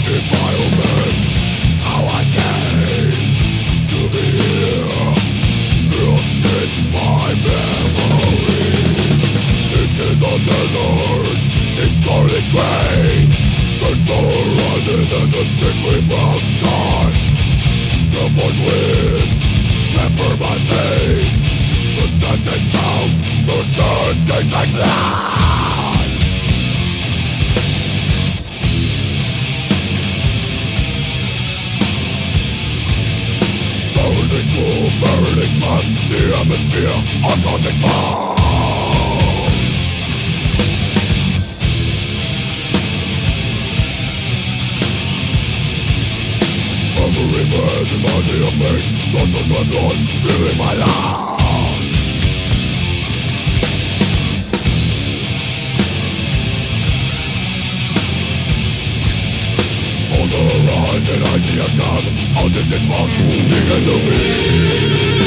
in my own bed. How I came to be here escapes my memory. This is a desert, deep scarlet gray, straight for horizon and the sickly brown sky. The voice winds pepper my face. The sun takes mouth, the sun tastes like blood. Burning through burning mud, the atmosphere, a caustic fire. Every breath in my day of pain, thoughts of my blood, feeling my life. On the horizon I see a chasm, a distant mark moving as a wind.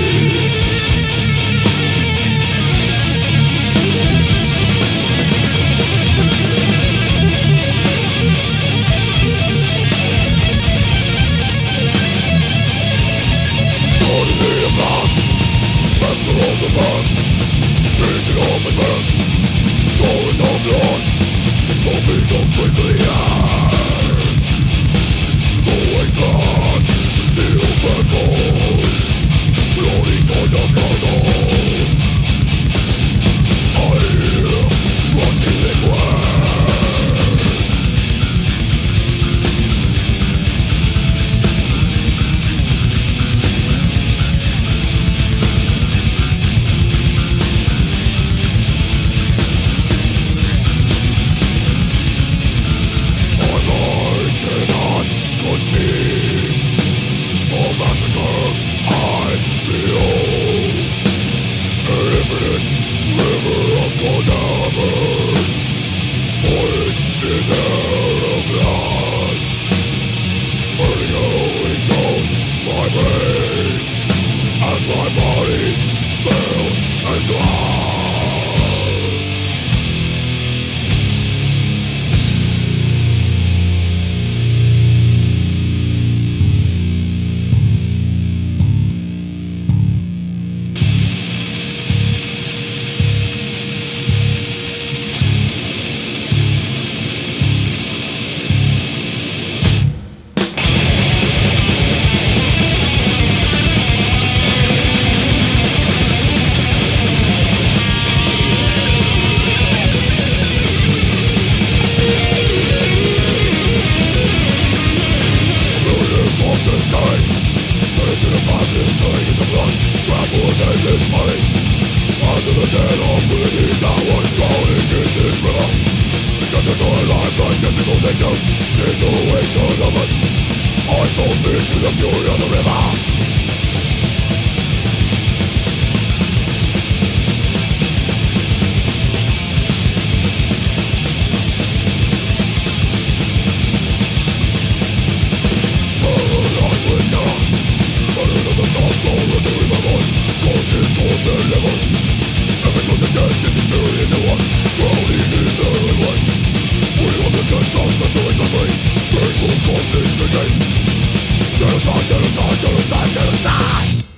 All the man, breathing all the man, going on blood, moving so quickly air. The wasteland, still burnt cold, floating toward the castle. I hear rushing liquid. As my body fails and dries. Situation of us, I sold me to the fury of the river. Paradise went down, burden of the thoughts all of the river boy, God is on their level. Every sort of death is experience in one, drowning in their life. We on the test of saturating my brain, painful causes again. Genocide, genocide, genocide, genocide.